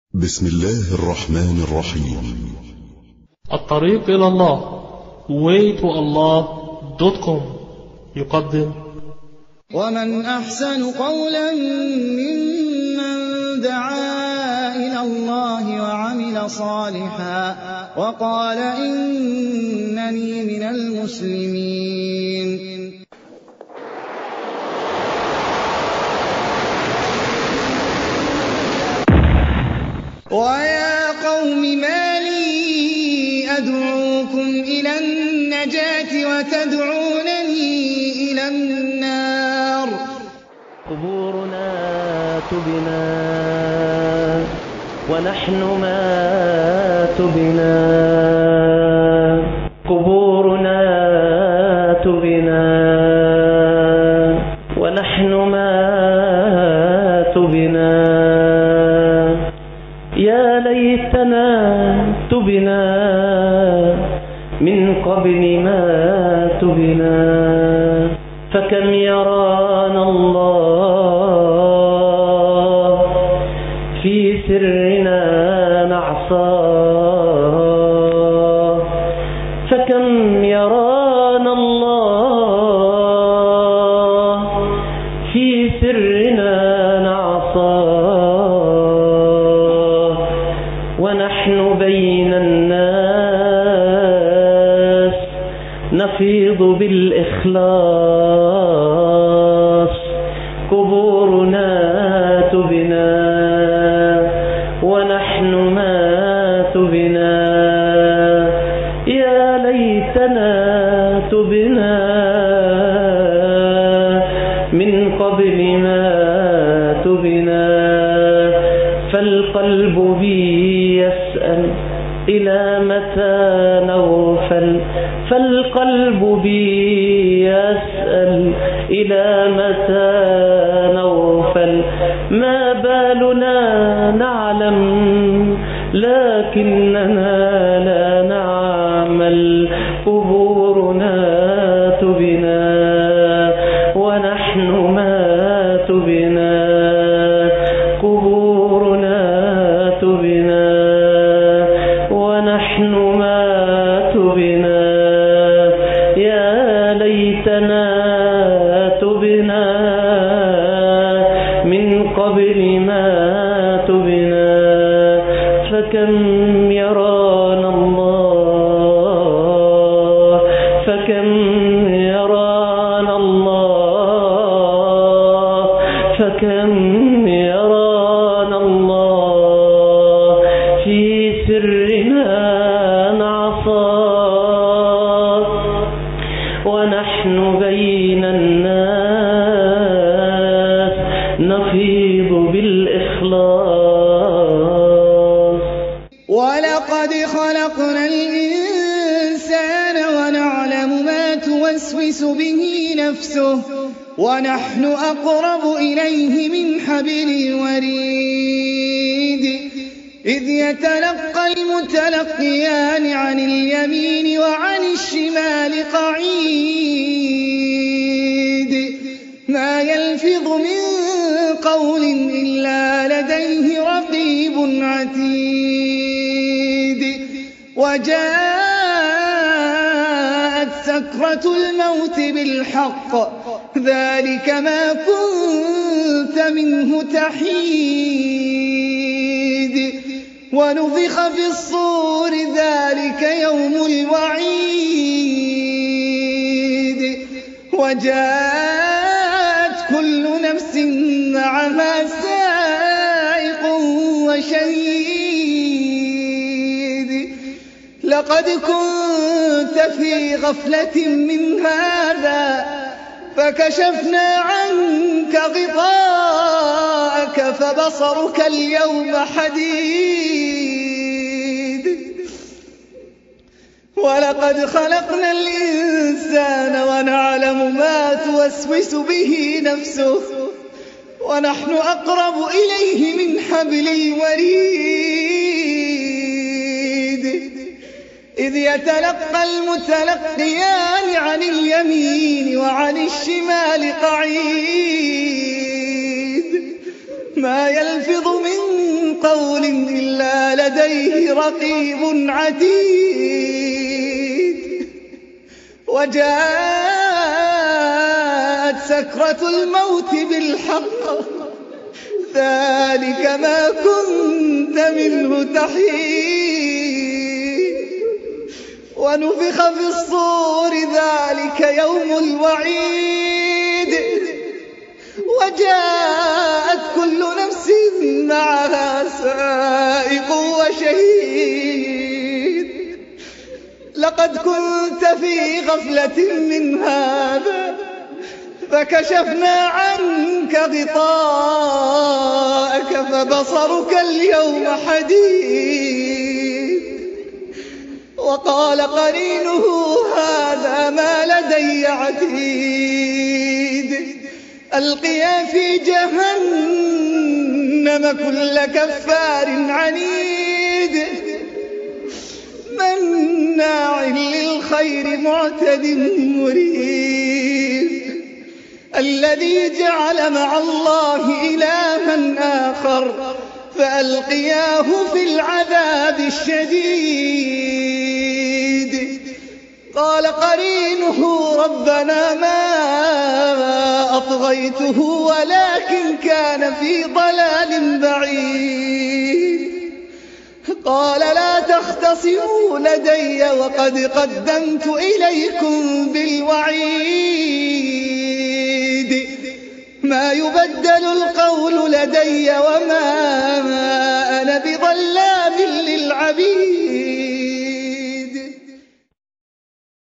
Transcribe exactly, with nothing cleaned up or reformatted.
بسم الله الرحمن الرحيم. الطريق إلى الله way to allah dot com يقدم: ومن أحسن قولا ممن دعا إلى الله وعمل صالحا وقال إنني من المسلمين. ويا قوم ما لي أدعوكم إلى النجاة وتدعونني إلى النار. قبورنا تبنا ونحن مات بنا، قبورنا تبنا ونحن مات بنا، يا ليتنا تبنا من قبل ما تبنا، فكم يرانا الله في سرنا نعصاه، فكم يرانا الله في سرنا نعصاه، ونحن بين الناس نفيض بالإخلاص. قبورنا تبنا ونحن مات بنا، يا ليتنا تبنا من قبل ما تبنا، فالقلب بي يسأل إلى متى نغفل، فالقلب بي يسأل إلى متى نغفل، ما بالنا نعلم لكننا لا نعمل. قبورنا تبنا ونحن مات بنا، قبورنا تبنا ونحن مات بنا، يا ليتنا تبنا من قبل ما تبنا، فكم يرانا الله فكم يرانا الله فكم يرانا الله في سرنا نعصاه، ونحن بين الناس نفيض بالإخلاص. ولقد خلقنا الإنسان ونعلم ما توسوس به نفسه ونحن أقرب إليه من حبل الوريد، إذ يتلقى المتلقيان عن اليمين وعن الشمال قعيد، ما يلفظ من قول إلا لديه رقيب عتيد. وجاءت سكرة الموت بالحق، ذلك ما كنت منه تحيد، ونفخ في الصور ذلك يوم الوعيد، وجاءت كل نفس معها سائق وشهيد. لقد كنت في غفلة من هذا فكشفنا عنك غطاءك فبصرك اليوم حديد. ولقد خلقنا الإنسان ونعلم ما توسوس به نفسه ونحن أقرب إليه من حبل الوريد، إذ يتلقى المتلقيان عن اليمين وعن الشمال قعيد، ما يلفظ من قول إلا لديه رقيب عتيد وجاءت سكرة الموت بالحق ذلك ما كنت منه تحيد ونفخ في الصور ذلك يوم الوعيد وجاءت كل نفس معها سائق وشهيد لقد كنت في غفلة من هذا فكشفنا عنك غطاءك فبصرك اليوم حديد وقال قرينه هذا ما لدي عتيد ألقيا في جهنم كل كفار عنيد مناع للخير معتد مريب الذي جعل مع الله إلها آخر فألقياه في العذاب الشديد قال قرينه ربنا ما أطغيته ولكن كان في ضلال بعيد قال لا تختصموا لدي وقد قدمت إليكم بالوعيد ما يبدل القول لدي وما